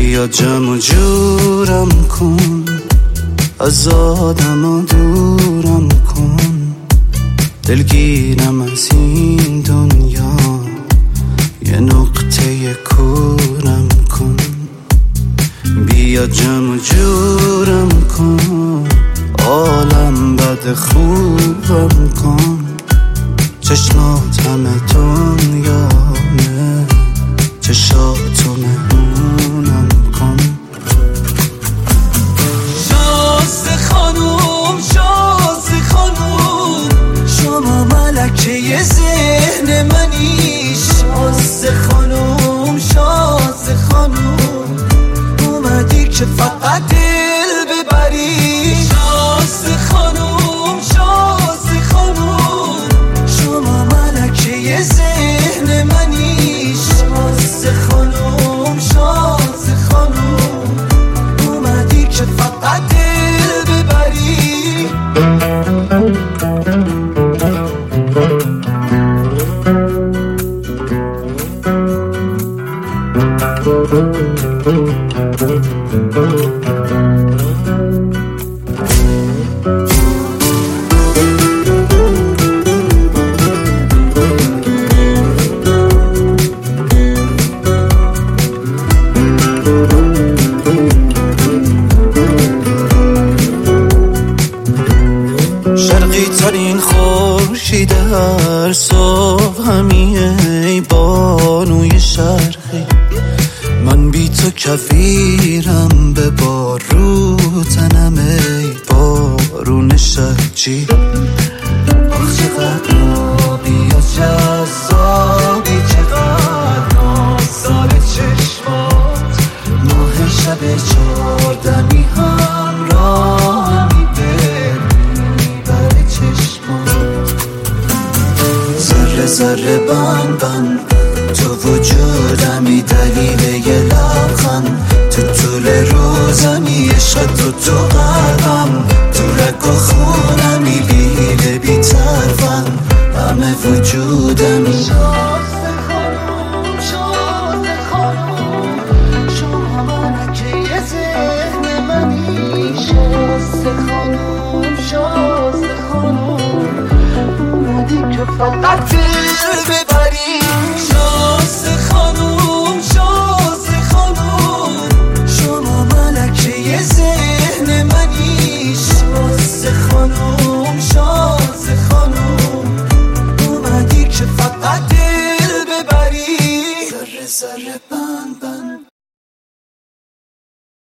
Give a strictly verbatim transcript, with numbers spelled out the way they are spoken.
بیا جمع و جورم کن، از آدم ها دورم کن، دلگیرم از این دنیا، یه نقطه کورم کن. بیا جمع و جورم کن، عالم بد خوبم کن، چشمات همه دنیامه، چشاتو مهمونم کن. شازده خانوم شازده خانوم، شما ملکه ذهن منی. شازده خانوم شازده خانوم، اومدی که فقط دل ببری. شازده خانوم شازده خانوم، شما ملکه ذهن منی. شازده خانوم شازده خانوم، اومدی که فقط دل ببری. شرقی ترین خورشید هر صبح همیه، ای بانوی شرقی. من بی تو کفیرم به بارو تنم، ای بارون شرجی. آخ چقدر آبی و جذابی، چقدر نازدار چشمات. ماه شب چهاردمی همراهمی بر چشمات. ذره ذره بند بند تو وجودمی، دلیل یه لبخند تو طول روزمی. عشق تو تو قلبم، تو رگ و خونمی، بی حیله بی طرفم، همه وجودمی. شازده خانوم شازده خانوم، شما ملکه ذهن منی. شازده خانوم شازده خانوم، اومدی که فقط دل ببری. شازده خانوم شازده خانوم، شما ملکه ذهن منی. شازده خانوم شازده خانوم، اومدی که فقط دل ببری. ذره ذره